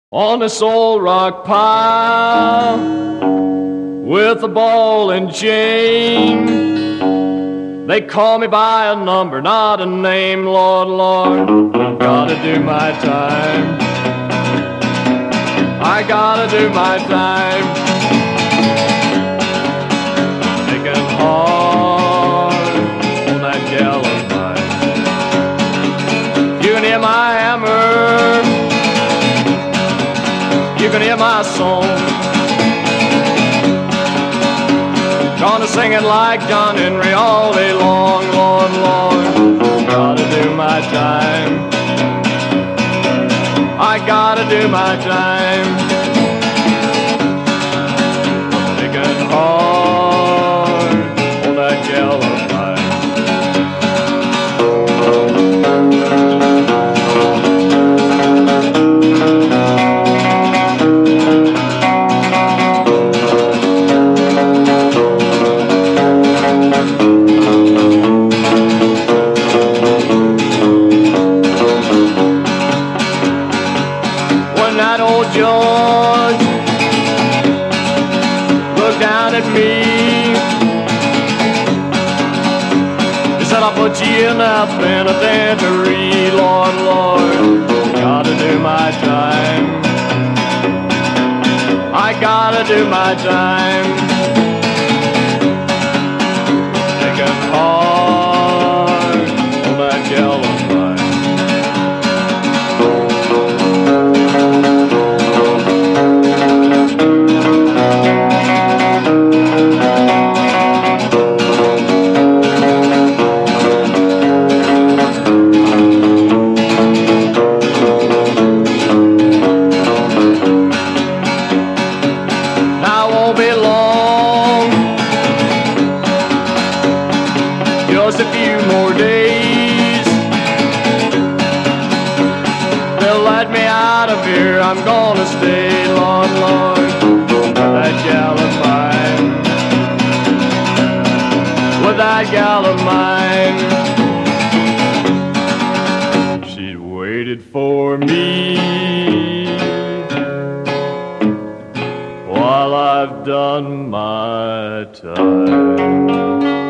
On this old rock pile with a ball and chain. They call me by a number, not a name. Lord, Lord, gotta do my time. I gotta do my time. Thinking hard on that gal of mine. You can hear my hammer, you can hear my song. Gonna sing it like John Henry all day long. Lord, Lord, gotta do my time. I gotta do my time. Thinking hard on that gal of that old George looked down at me. He said, I'll put you in that penitentiary. Lord, Lord, gotta do my time. I gotta do my time. Thinking hard on that gal of mine. Be long, just a few more days. They'll let me out of here. I'm gonna stay, Lord, Lord, with that gal of mine, with that gal of mine. She'd waited for me while I've done my time.